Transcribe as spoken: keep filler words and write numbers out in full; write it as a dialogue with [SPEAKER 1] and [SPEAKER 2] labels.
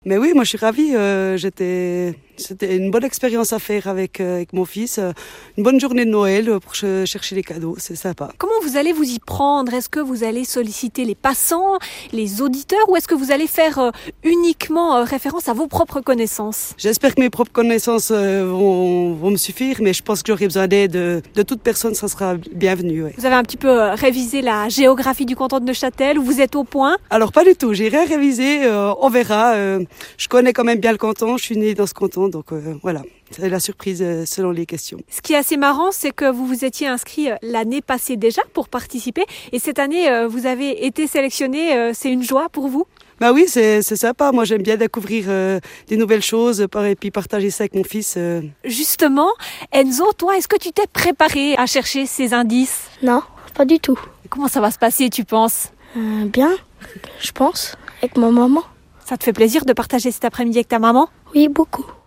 [SPEAKER 1] Mais oui, moi je suis ravie. Euh, j'étais, c'était une bonne expérience à faire avec, euh, avec mon fils. Euh, une bonne journée de Noël pour ch- chercher les cadeaux, c'est sympa.
[SPEAKER 2] Comment vous allez vous y prendre? Est-ce que vous allez solliciter les passants, les auditeurs, ou est-ce que vous allez faire euh, uniquement euh, référence à vos propres connaissances?
[SPEAKER 1] J'espère que mes propres connaissances euh, vont, vont me suffire, mais je pense que j'aurai besoin d'aide de, de toute personne, ça sera bienvenu. Ouais.
[SPEAKER 2] Vous avez un petit peu euh, révisé la géographie du canton de Neuchâtel, ou vous êtes au point?
[SPEAKER 1] Alors pas du tout, j'ai rien révisé, euh, on verra. Euh, je connais quand même bien le canton, je suis née dans ce canton, donc euh, voilà. C'est la surprise euh, selon les questions.
[SPEAKER 2] Ce qui est assez marrant, c'est que vous vous étiez inscrit euh, l'année passée déjà pour participer, et cette année, euh, vous avez été sélectionné. Euh, c'est une joie pour vous?
[SPEAKER 1] Bah oui, c'est, c'est sympa. Moi, j'aime bien découvrir euh, des nouvelles choses et puis partager ça avec mon fils. Euh.
[SPEAKER 2] Justement, Enzo, toi, est-ce que tu t'es préparé à chercher ces indices?
[SPEAKER 3] Non, pas du tout.
[SPEAKER 2] Comment ça va se passer, tu penses?
[SPEAKER 3] Euh, bien, je pense, avec ma maman.
[SPEAKER 2] Ça te fait plaisir de partager cet après-midi avec ta maman?
[SPEAKER 3] Oui, beaucoup.